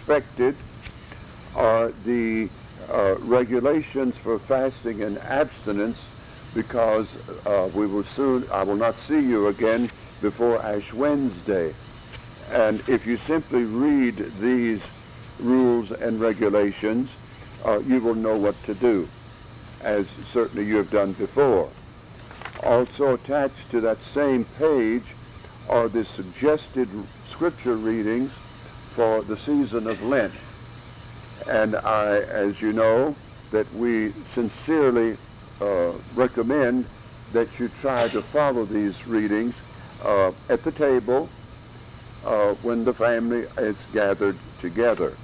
expected are the regulations for fasting and abstinence, because I will not see you again before Ash Wednesday. And if you simply read these rules and regulations, you will know what to do, as certainly you have done before. Also attached to that same page are the suggested scripture readings for the season of Lent. And I, as you know, that we sincerely recommend that you try to follow these readings at the table when the family is gathered together.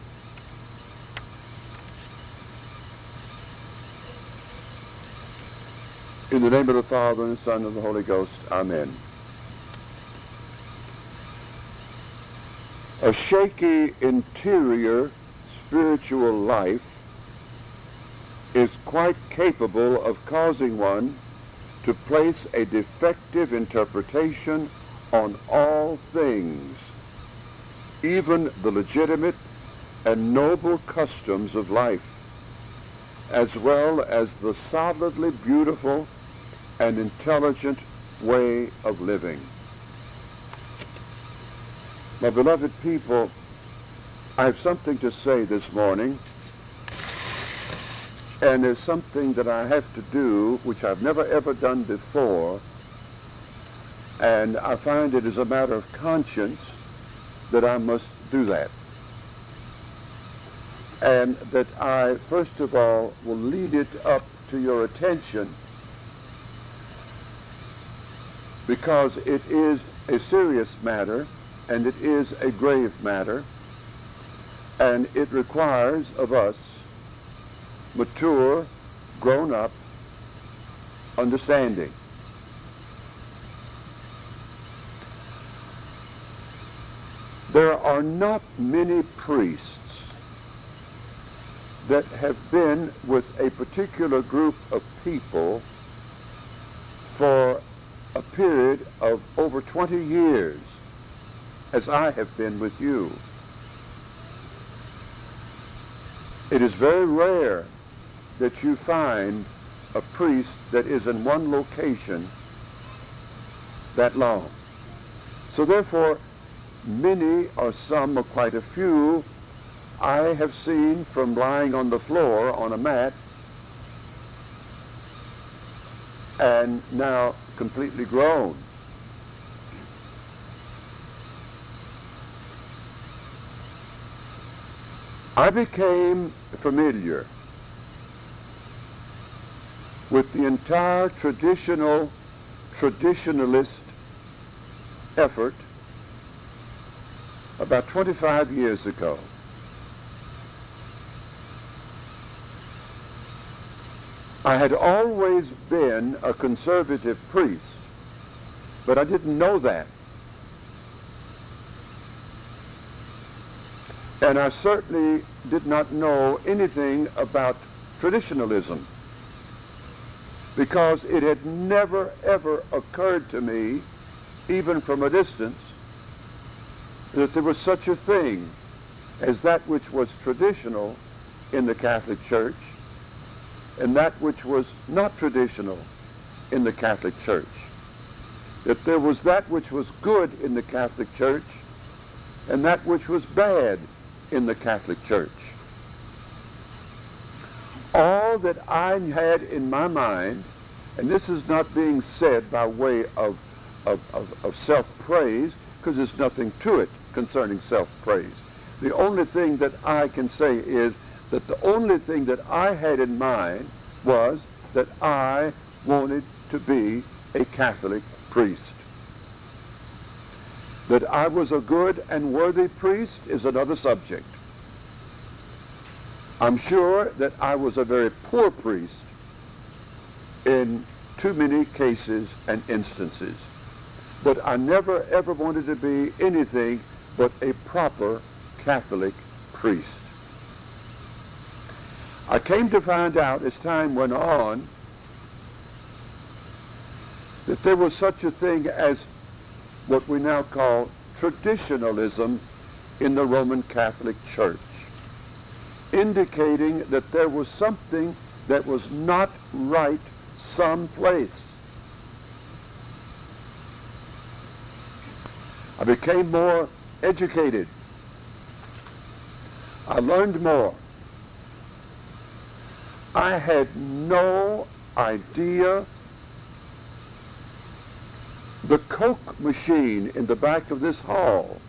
In the name of the Father, and the Son, and of the Holy Ghost, Amen. A shaky interior spiritual life is quite capable of causing one to place a defective interpretation on all things, even the legitimate and noble customs of life, as well as the solidly beautiful and intelligent way of living. My beloved people, I have something to say this morning, and there's something that I have to do which I've never ever done before, and I find it as a matter of conscience that I must do that. And that I, first of all, will lead it up to your attention, because it is a serious matter, and it is a grave matter, and it requires of us mature, grown-up understanding. There are not many priests that have been with a particular group of people for a period of over 20 years, as I have been with you. It is very rare that you find a priest that is in one location that long. So therefore, many or some or quite a few I have seen from lying on the floor on a mat and now completely grown. I became familiar with the entire traditionalist effort about 25 years ago. I had always been a conservative priest, but I didn't know that. And I certainly did not know anything about traditionalism, because it had never ever occurred to me, even from a distance, that there was such a thing as that which was traditional in the Catholic Church and that which was not traditional in the Catholic Church. That there was that which was good in the Catholic Church and that which was bad in the Catholic Church. All that I had in my mind, and this is not being said by way of self-praise, because there's nothing to it concerning self-praise. The only thing that I can say is that the only thing that I had in mind was that I wanted to be a Catholic priest. That I was a good and worthy priest is another subject. I'm sure that I was a very poor priest in too many cases and instances. But I never ever wanted to be anything but a proper Catholic priest. I came to find out as time went on that there was such a thing as what we now call traditionalism in the Roman Catholic Church, indicating that there was something that was not right someplace. I became more educated. I learned more. I had no idea. The Coke machine in the back of this hall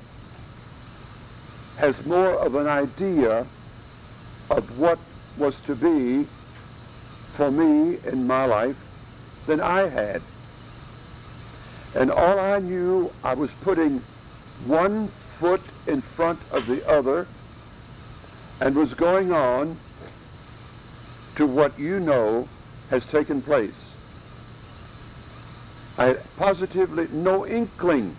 has more of an idea of what was to be for me in my life than I had. And all I knew, I was putting one foot in front of the other and was going on to what you know has taken place. I had positively no inkling.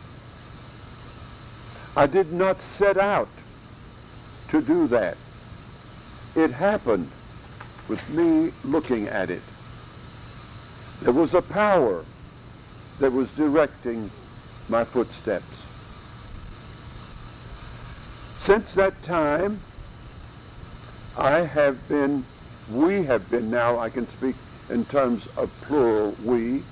I did not set out to do that. It happened with me looking at it. There was a power that was directing my footsteps. Since that time, we have been now, I can speak in terms of plural, we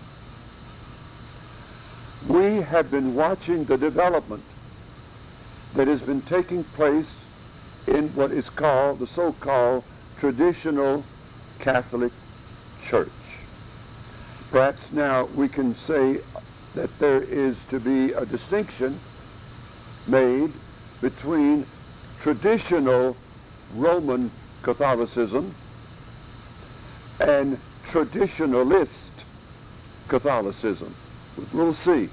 have been watching the development that has been taking place in what is called the so-called traditional Catholic Church. Perhaps now we can say that there is to be a distinction made between traditional Roman Catholicism and traditionalist Catholicism, with little c.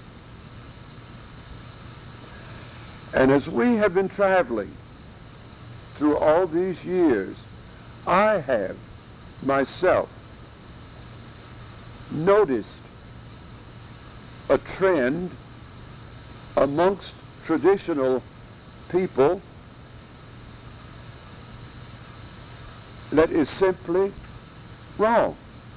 And as we have been traveling through all these years, I have myself noticed a trend amongst traditional people that is simply wrong.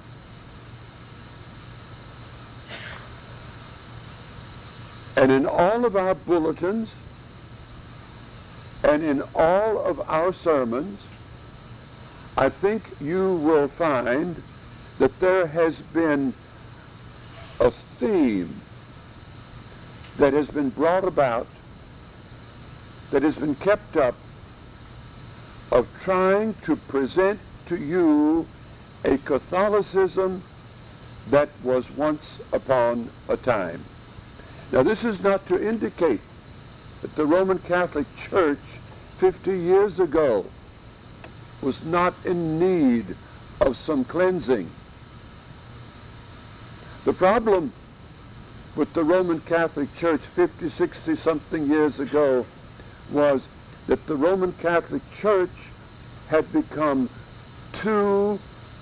And in all of our bulletins and in all of our sermons, I think you will find that there has been a theme that has been brought about, that has been kept up, of trying to present to you a Catholicism that was once upon a time. Now, this is not to indicate that the Roman Catholic Church 50 years ago was not in need of some cleansing. The problem with the Roman Catholic Church 50, 60 something years ago was that the Roman Catholic Church had become too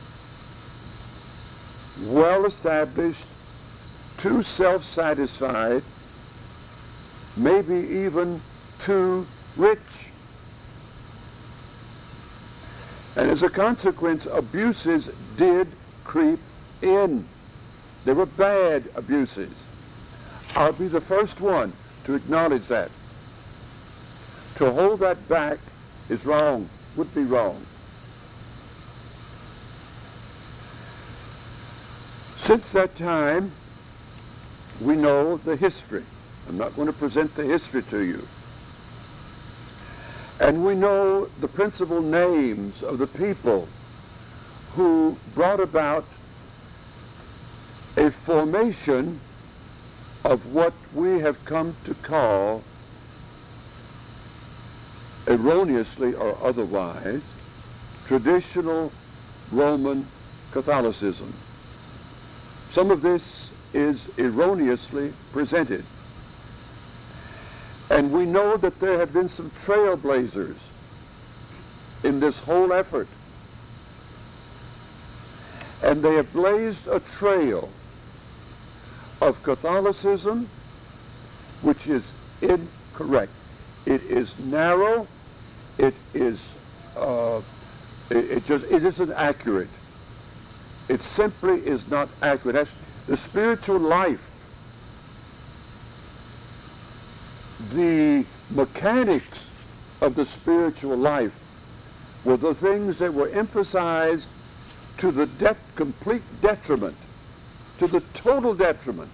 well established, too self-satisfied, maybe even too rich. And as a consequence, abuses did creep in. They were bad abuses. I'll be the first one to acknowledge that. To hold that back is wrong, would be wrong. Since that time, we know the history. I'm not going to present the history to you. And we know the principal names of the people who brought about a formation of what we have come to call, erroneously or otherwise, traditional Roman Catholicism. Some of this is erroneously presented. And we know that there have been some trailblazers in this whole effort. And they have blazed a trail of Catholicism which is incorrect. It is narrow. It isn't accurate. It simply is not accurate. That's the spiritual life, the mechanics of the spiritual life were the things that were emphasized to the complete detriment, to the total detriment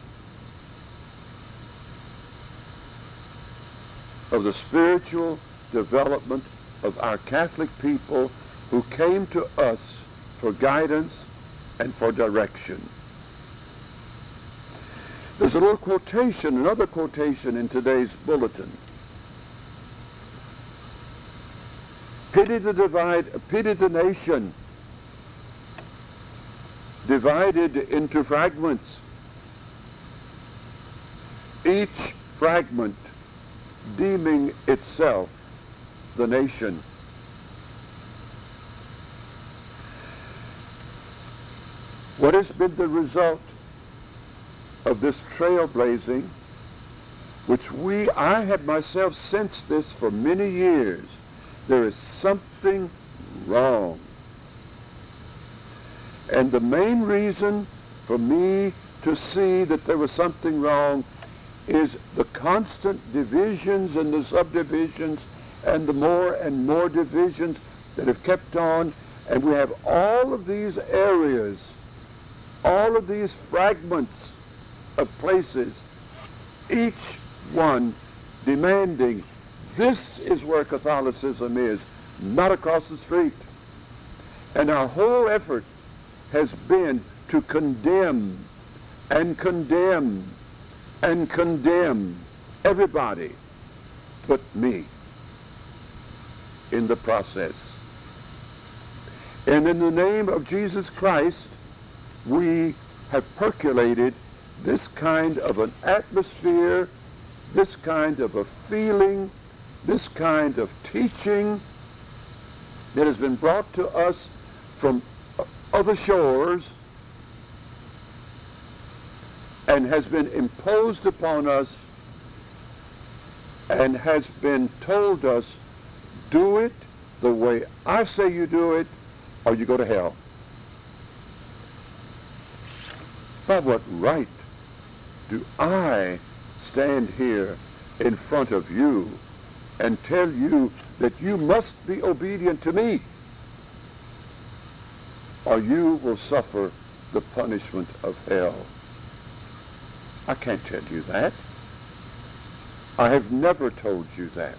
of the spiritual development of our Catholic people who came to us for guidance and for direction. There's a little quotation, another quotation in today's bulletin. Pity the nation, divided into fragments, each fragment deeming itself the nation. What has been the result of this trailblazing, which I have myself sensed this for many years? There is something wrong. And the main reason for me to see that there was something wrong is the constant divisions and the subdivisions and the more and more divisions that have kept on. And we have all of these areas, all of these fragments of places, each one demanding, this is where Catholicism is, not across the street. And our whole effort has been to condemn and condemn and condemn everybody but me in the process. And in the name of Jesus Christ, we have percolated this kind of an atmosphere, this kind of a feeling, this kind of teaching that has been brought to us from other shores and has been imposed upon us and has been told us, do it the way I say you do it, or you go to hell. By what right do I stand here in front of you and tell you that you must be obedient to me, or you will suffer the punishment of hell? I can't tell you that. I have never told you that.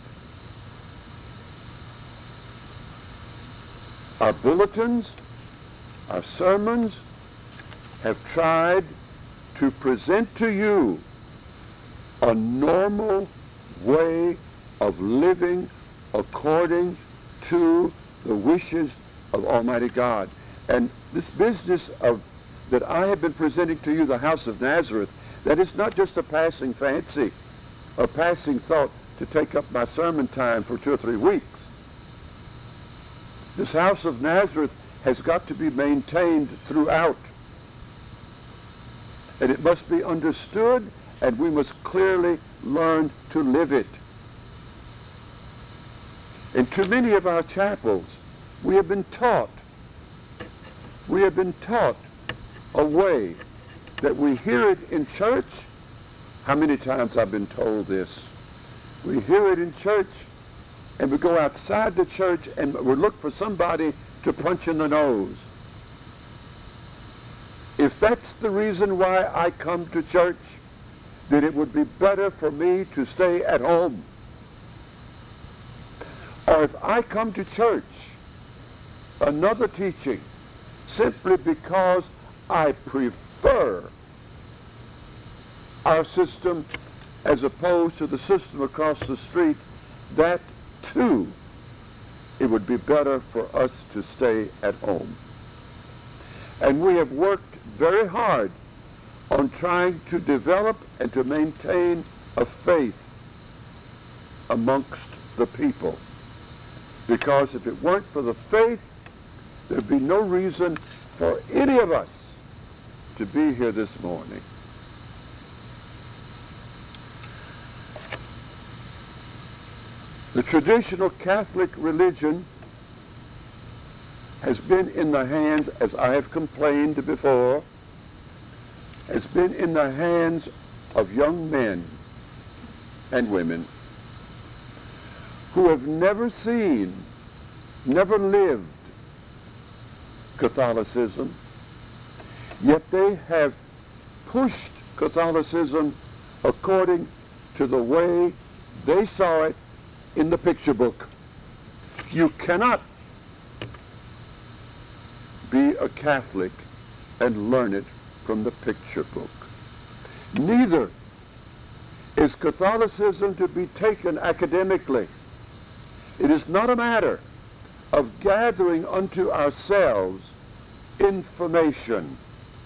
Our bulletins, our sermons have tried to present to you a normal way of living according to the wishes of Almighty God. And this business that I have been presenting to you, the House of Nazareth, that is not just a passing fancy, a passing thought to take up my sermon time for 2 or 3 weeks. This House of Nazareth has got to be maintained throughout. And it must be understood, and we must clearly learn to live it. In too many of our chapels, we have been taught a way that we hear it in church. How many times I've been told this? We hear it in church, and we go outside the church and we look for somebody to punch in the nose. If that's the reason why I come to church, then it would be better for me to stay at home. Or if I come to church, another teaching, simply because I prefer our system as opposed to the system across the street, that too, it would be better for us to stay at home. And we have worked very hard on trying to develop and to maintain a faith amongst the people. Because if it weren't for the faith, there'd be no reason for any of us to be here this morning. The traditional Catholic religion has been in the hands, as I have complained before, has been in the hands of young men and women who have never seen, never lived Catholicism, yet they have pushed Catholicism according to the way they saw it in the picture book. You cannot be a Catholic and learn it from the picture book. Neither is Catholicism to be taken academically. It is not a matter of gathering unto ourselves information.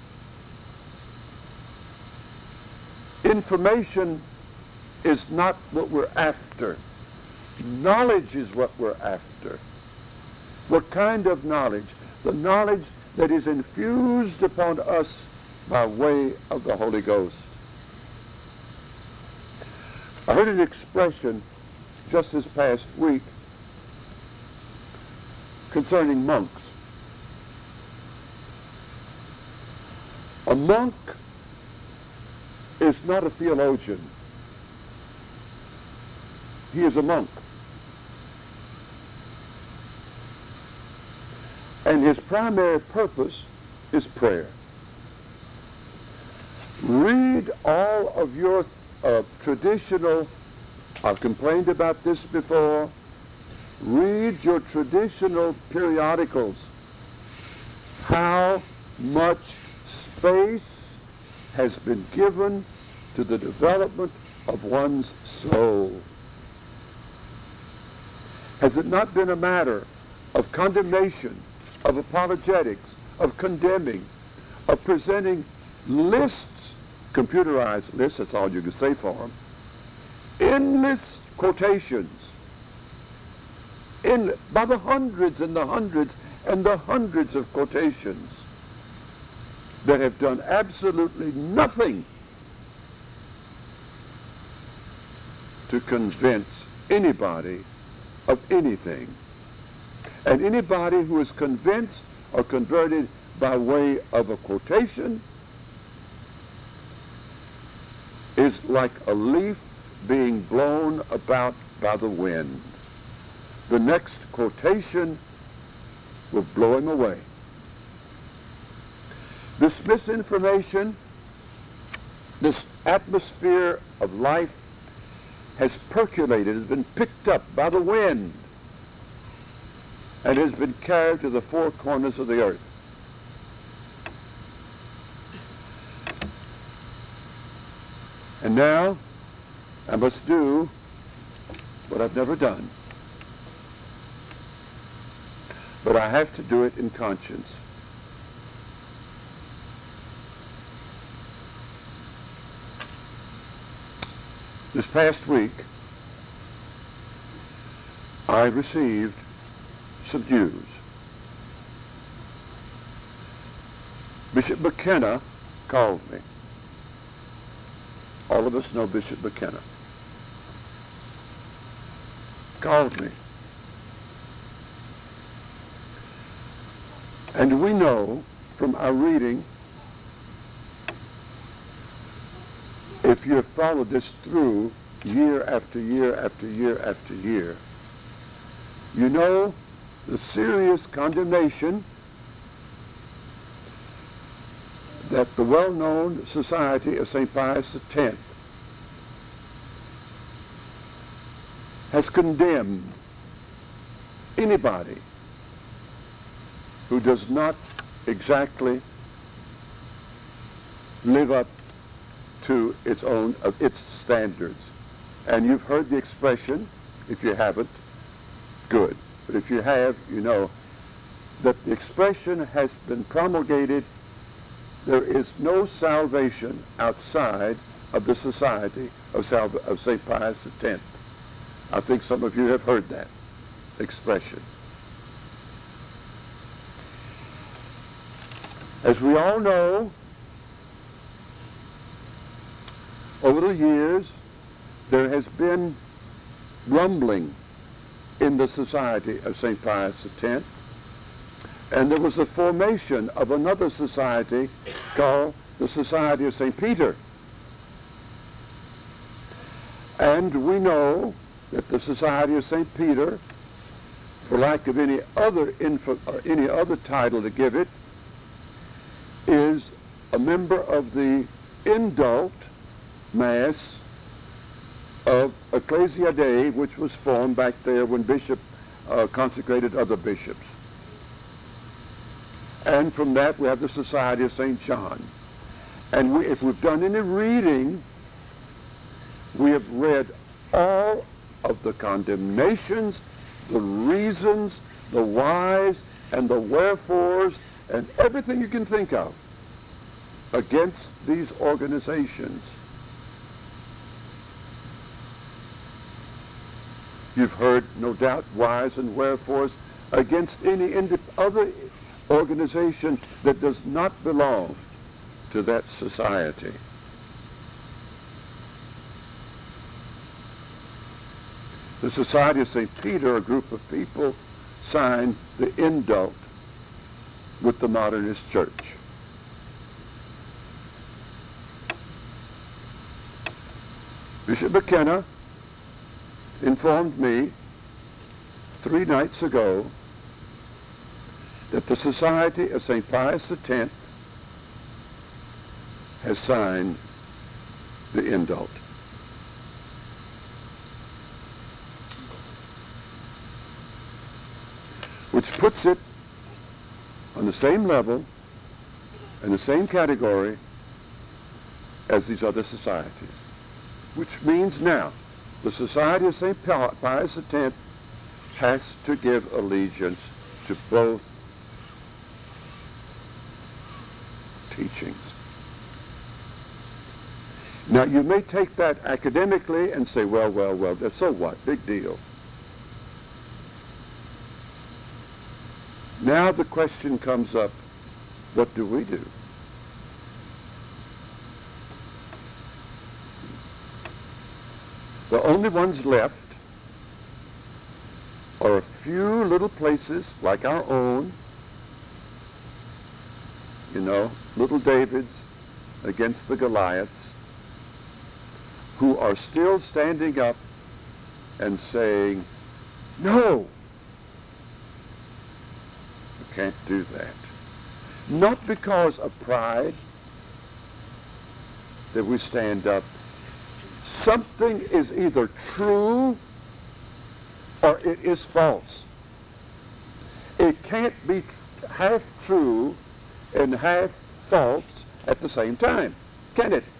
Information is not what we're after. Knowledge is what we're after. What kind of knowledge? The knowledge that is infused upon us by way of the Holy Ghost. I heard an expression just this past week concerning monks. A monk is not a theologian. He is a monk. And his primary purpose is prayer. Read all of your traditional, I've complained about this before, read your traditional periodicals. How much space has been given to the development of one's soul? Has it not been a matter of condemnation, of apologetics, of condemning, of presenting lists, computerized lists, that's all you can say for them, endless quotations, by the hundreds and the hundreds and the hundreds of quotations that have done absolutely nothing to convince anybody of anything. And anybody who is convinced or converted by way of a quotation is like a leaf being blown about by the wind. The next quotation will blow him away. This misinformation, this atmosphere of life has percolated, has been picked up by the wind, and has been carried to the four corners of the earth. And now I must do what I've never done. But I have to do it in conscience. This past week, I received some news. Bishop McKenna called me. All of us know Bishop McKenna. Called me. And we know from our reading, if you have followed this through year after year after year after year, you know the serious condemnation that the well-known Society of St. Pius X has condemned anybody who does not exactly live up to its standards. And you've heard the expression, if you haven't, good. But if you have, you know that the expression has been promulgated: there is no salvation outside of the Society of St. Pius X. I think some of you have heard that expression. As we all know, over the years, there has been rumbling in the Society of St. Pius X, and there was a formation of another society called the Society of St. Peter. And we know that the Society of St. Peter, for lack of any other title to give it, is a member of the indult mass of Ecclesia Dei, which was formed back there when Bishop consecrated other bishops. And from that we have the Society of St. John. And if we've done any reading, we have read all of the condemnations, the reasons, the whys, and the wherefores, and everything you can think of against these organizations. You've heard, no doubt, whys and wherefores against any other organization that does not belong to that society. The Society of St. Peter, a group of people, signed the indult with the Modernist Church. Bishop McKenna informed me 3 nights ago that the Society of St. Pius X has signed the indult. Which puts it on the same level and the same category as these other societies. Which means now the Society of St. Pius X has to give allegiance to both teachings. Now you may take that academically and say, well, so what? Big deal. Now the question comes up, what do we do? The only ones left are a few little places like our own, little Davids against the Goliaths, who are still standing up and saying, no, you can't do that. Not because of pride that we stand up. Something is either true or it is false. It can't be half true and half false at the same time, can it?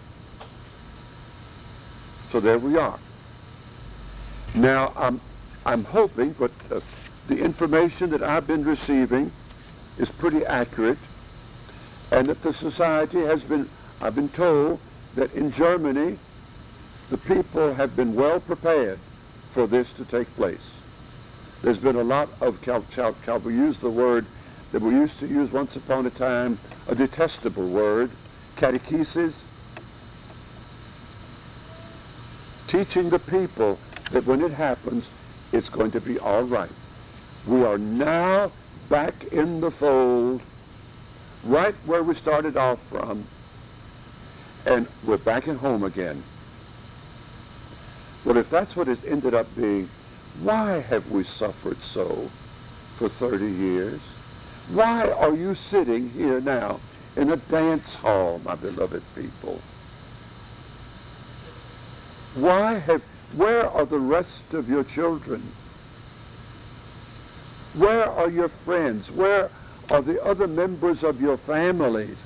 So there we are. Now I'm hoping, but the information that I've been receiving is pretty accurate, and that the society I've been told that in Germany the people have been well prepared for this to take place. There's been a lot of, shall we use the word that we used to use once upon a time, a detestable word, catechesis, teaching the people that when it happens, it's going to be all right. We are now back in the fold, right where we started off from, and we're back at home again. Well, if that's what it ended up being, why have we suffered so for 30 years? Why are you sitting here now in a dance hall, my beloved people? Where are the rest of your children? Where are your friends? Where are the other members of your families?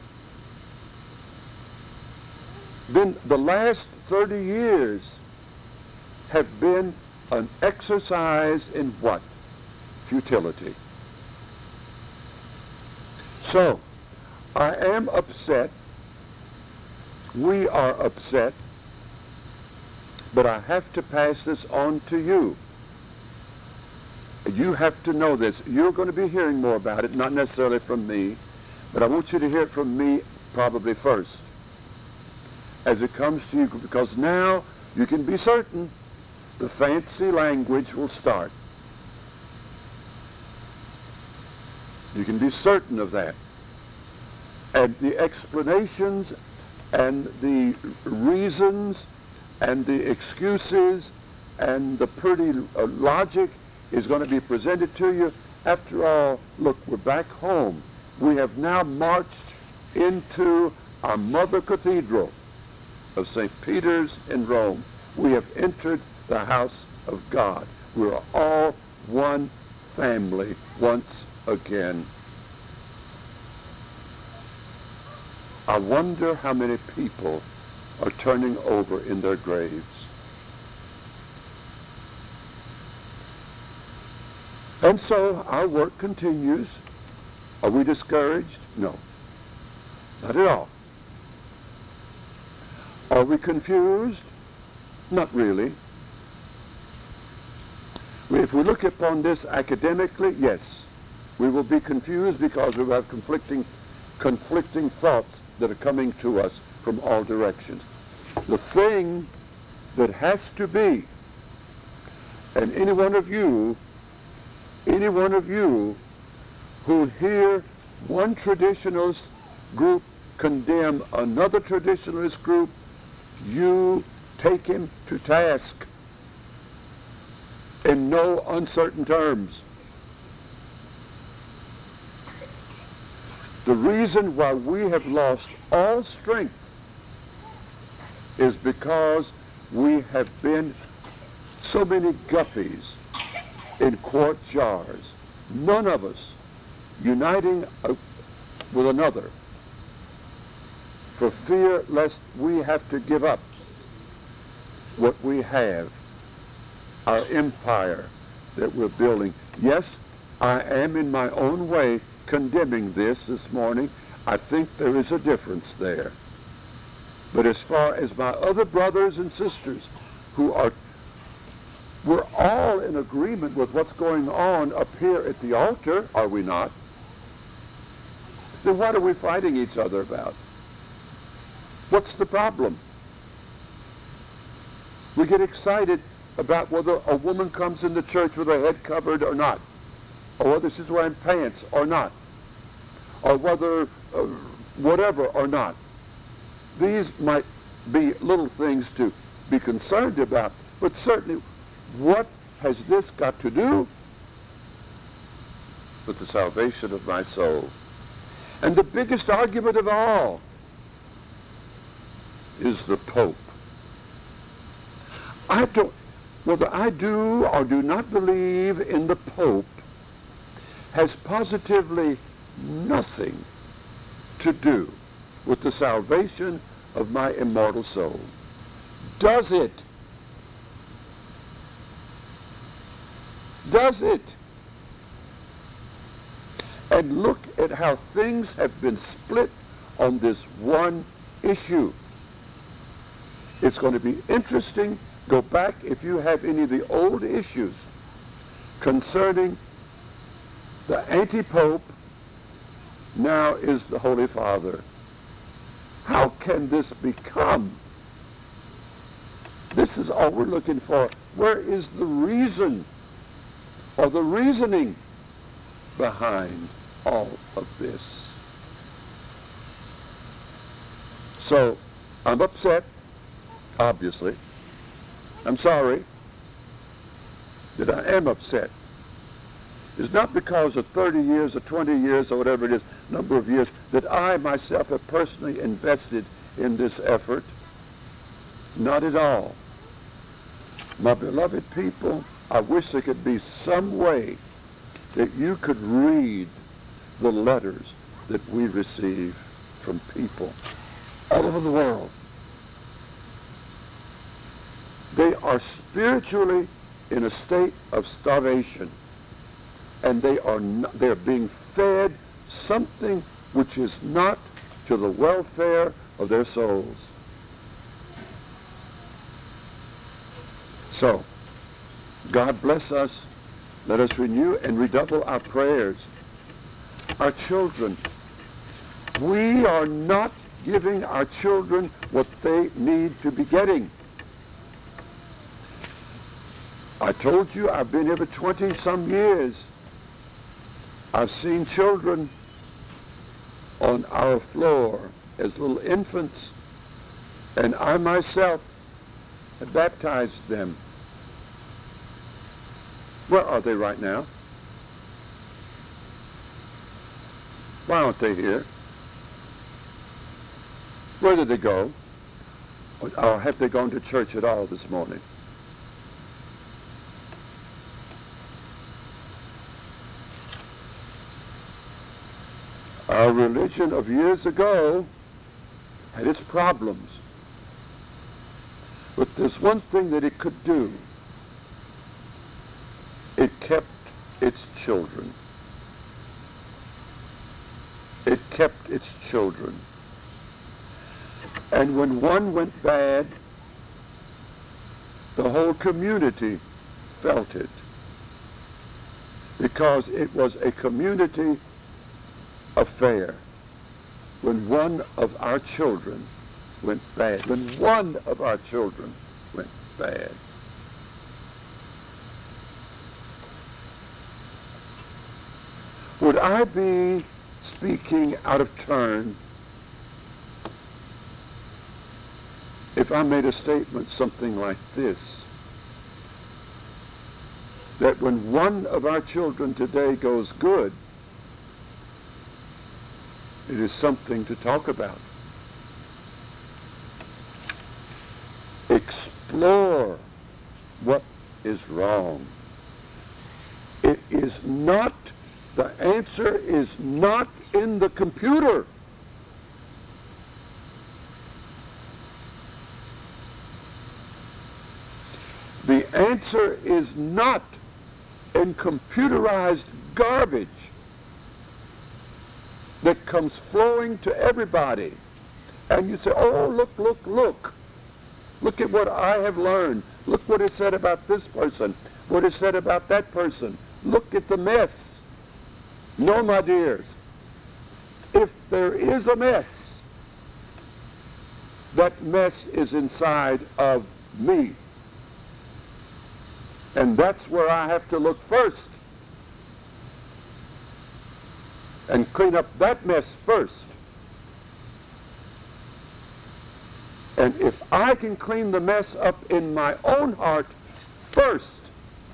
Then the last 30 years have been an exercise in what? Futility. So, I am upset. We are upset. But I have to pass this on to you. You have to know this. You're going to be hearing more about it, not necessarily from me, but I want you to hear it from me probably first as it comes to you, because now you can be certain the fancy language will start. You can be certain of that. And the explanations and the reasons and the excuses and the pretty logic is going to be presented to you. After all, look, we're back home. We have now marched into our mother cathedral of St. Peter's in Rome. We have entered the house of God. We're all one family once again. I wonder how many people are turning over in their graves. And so our work continues. Are we discouraged? No, not at all. Are we confused? Not really. If we look upon this academically, yes, we will be confused because we have conflicting thoughts that are coming to us from all directions. The thing that has to be, and any one of you who hear one traditionalist group condemn another traditionalist group, you take him to task in no uncertain terms. The reason why we have lost all strength is because we have been so many guppies in quart jars, none of us uniting with another for fear lest we have to give up what we have, our empire that we're building. Yes, I am in my own way condemning this morning. I think there is a difference there. But as far as my other brothers and sisters we're all in agreement with what's going on up here at the altar, are we not? Then what are we fighting each other about? What's the problem? We get excited about whether a woman comes into church with her head covered or not, or whether she's wearing pants or not, or whether whatever or not. These might be little things to be concerned about, but certainly what has this got to do with the salvation of my soul? And the biggest argument of all is the Pope. Whether I do or do not believe in the Pope has positively nothing to do with the salvation of my immortal soul. Does it? Does it? And look at how things have been split on this one issue. It's going to be interesting. Go back if you have any of the old issues concerning the anti-pope now is the Holy Father. How can this become? This is all we're looking for. Where is the reason or the reasoning behind all of this? So I'm upset, obviously. I'm sorry that I am upset. It's not because of 30 years or 20 years or whatever it is, number of years, that I myself have personally invested in this effort. Not at all. My beloved people, I wish there could be some way that you could read the letters that we receive from people all over the world. They are spiritually in a state of starvation, and they're being fed something which is not to the welfare of their souls. So, God bless us. Let us renew and redouble our prayers. Our children, we are not giving our children what they need to be getting. I told you I've been here for 20-some years. I've seen children on our floor as little infants, and I myself have baptized them. Where are they right now? Why aren't they here? Where did they go? Or have they gone to church at all this morning? Our religion of years ago had its problems. But there's one thing that it could do. It kept its children. It kept its children. And when one went bad, the whole community felt it, because it was a community affair. When one of our children went bad, when one of our children went bad, would I be speaking out of turn if I made a statement something like this, that when one of our children today goes good, it is something to talk about. Explore what is wrong. It is not, the answer is not in the computer. The answer is not in computerized garbage that comes flowing to everybody. And you say, oh, look, look, look. Look at what I have learned. Look what is said about this person. What is said about that person. Look at the mess. No, my dears. If there is a mess, that mess is inside of me. And that's where I have to look first and clean up that mess first. And if I can clean the mess up in my own heart first,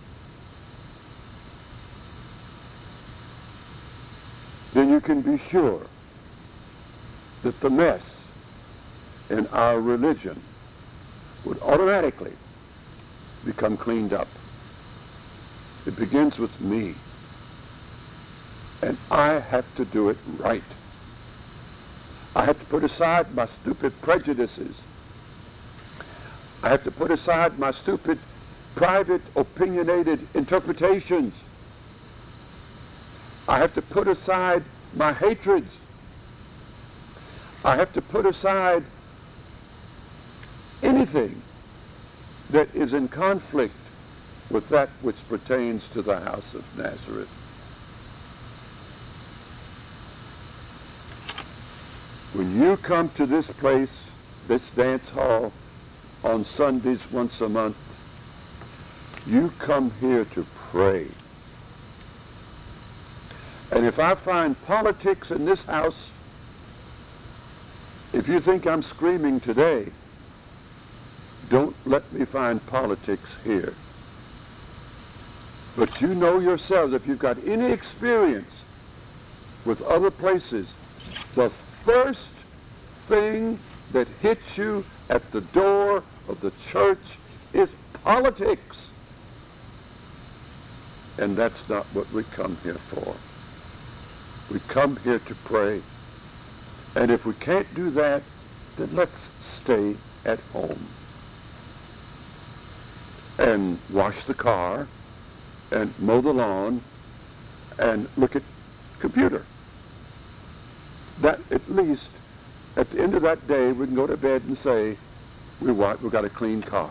then you can be sure that the mess in our religion would automatically become cleaned up. It begins with me. And I have to do it right. I have to put aside my stupid prejudices. I have to put aside my stupid, private, opinionated interpretations. I have to put aside my hatreds. I have to put aside anything that is in conflict with that which pertains to the house of Nazareth. When you come to this place, this dance hall, on Sundays once a month, you come here to pray. And if I find politics in this house, if you think I'm screaming today, don't let me find politics here. But you know yourselves, if you've got any experience with other places, the first thing that hits you at the door of the church is politics. And that's not what we come here for. We come here to pray. And if we can't do that, then let's stay at home and wash the car and mow the lawn and look at computer. That, at least, at the end of that day, we can go to bed and say, we've got a clean car.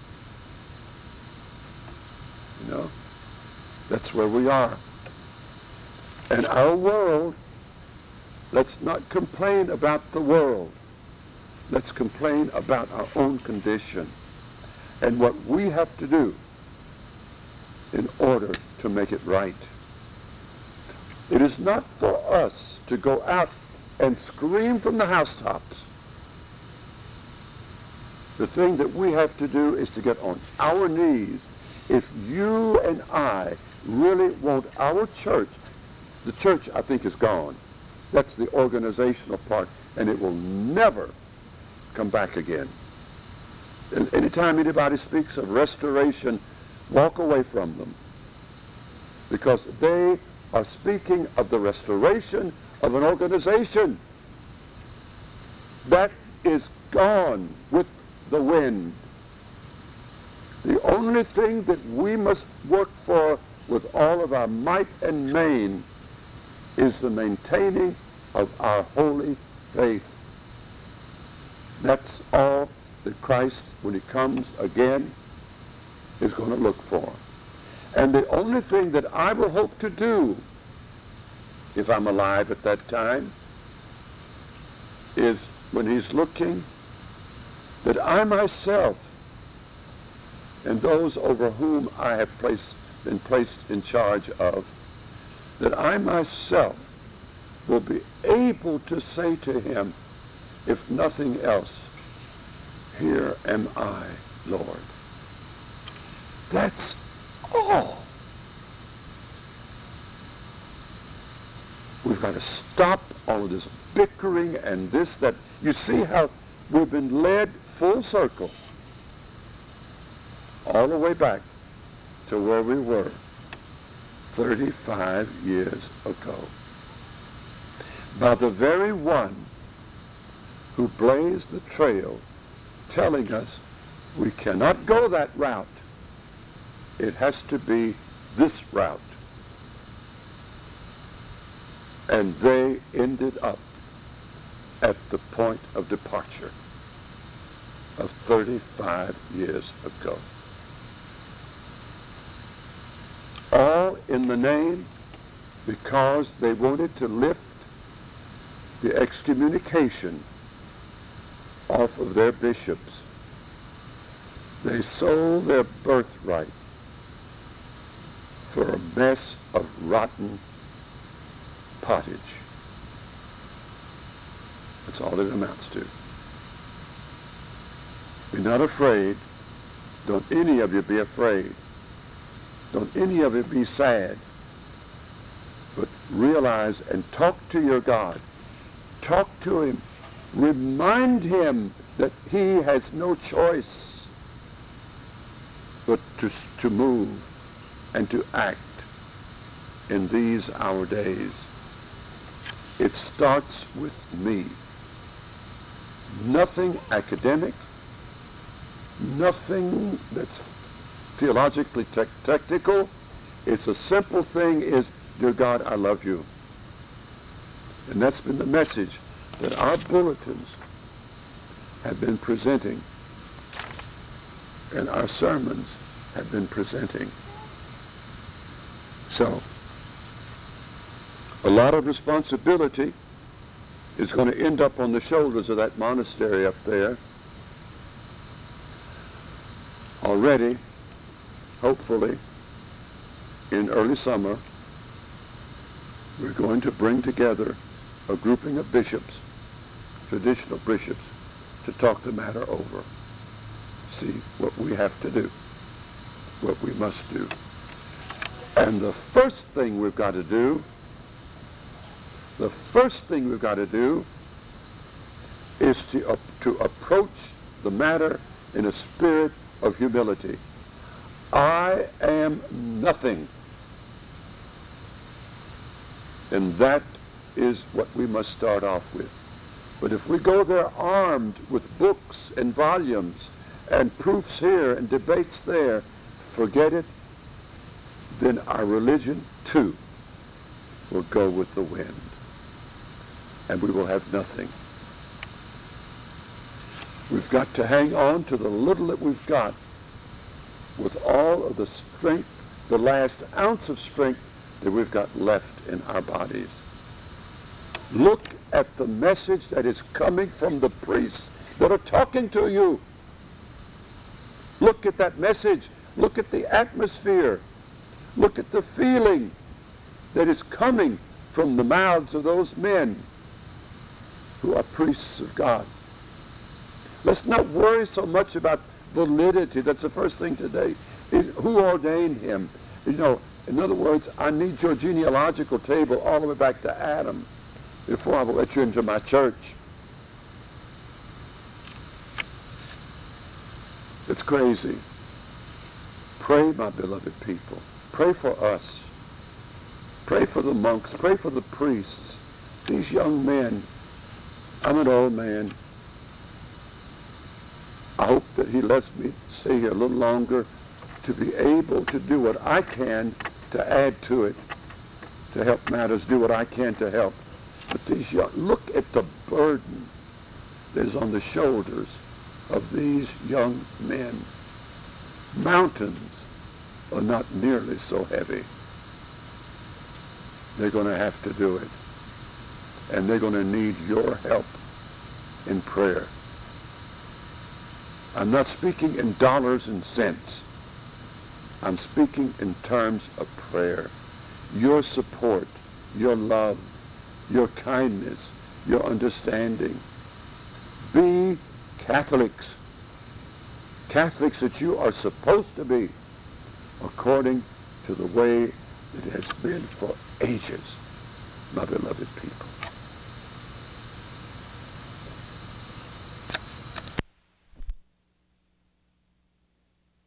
You know? That's where we are. And our world, let's not complain about the world. Let's complain about our own condition and what we have to do in order to make it right. It is not for us to go out and scream from the housetops. The thing that we have to do is to get on our knees if you and I really want our church, the church I think is gone. That's the organizational part, and it will never come back again. And anytime anybody speaks of restoration, walk away from them, because they are speaking of the restoration of an organization that is gone with the wind. The only thing that we must work for with all of our might and main is the maintaining of our holy faith. That's all that Christ, when he comes again, is going to look for. And the only thing that I will hope to do, if I'm alive at that time, is when he's looking, that I myself and those over whom I have been placed in charge of, that I myself will be able to say to him, if nothing else, here am I, Lord. That's all. We've got to stop all of this bickering and this, that. You see how we've been led full circle all the way back to where we were 35 years ago. By the very one who blazed the trail, telling us we cannot go that route. It has to be this route. And they ended up at the point of departure of 35 years ago. All in the name, because they wanted to lift the excommunication off of their bishops. They sold their birthright for a mess of rotten pottage. That's all it amounts to. Be not afraid. Don't any of you be afraid. Don't any of you be sad. But realize and talk to your God. Talk to him. Remind him that he has no choice but to move and to act in these our days. It starts with me. Nothing academic, nothing that's theologically technical. It's a simple thing is, dear God, I love you. And that's been the message that our bulletins have been presenting and our sermons have been presenting. So, a lot of responsibility is going to end up on the shoulders of that monastery up there. Already, hopefully, in early summer, we're going to bring together a grouping of bishops, traditional bishops, to talk the matter over. See what we have to do, what we must do. And the first thing we've got to do is to approach the matter in a spirit of humility. I am nothing. And that is what we must start off with. But if we go there armed with books and volumes and proofs here and debates there, forget it, then our religion too will go with the wind. And we will have nothing. We've got to hang on to the little that we've got with all of the strength, the last ounce of strength that we've got left in our bodies. Look at the message that is coming from the priests that are talking to you. Look at that message. Look at the atmosphere. Look at the feeling that is coming from the mouths of those men who are priests of God. Let's not worry so much about validity. That's the first thing today. Who ordained him? You know, in other words, I need your genealogical table all the way back to Adam before I will let you into my church. It's crazy. Pray, my beloved people. Pray for us. Pray for the monks. Pray for the priests. These young men. I'm an old man. I hope that he lets me stay here a little longer to be able to do what I can to add to it, to help matters, do what I can to help. But these young, look at the burden that is on the shoulders of these young men. Mountains are not nearly so heavy. They're going to have to do it. And they're going to need your help in prayer. I'm not speaking in dollars and cents. I'm speaking in terms of prayer. Your support, your love, your kindness, your understanding. Be Catholics. Catholics that you are supposed to be according to the way it has been for ages, my beloved people.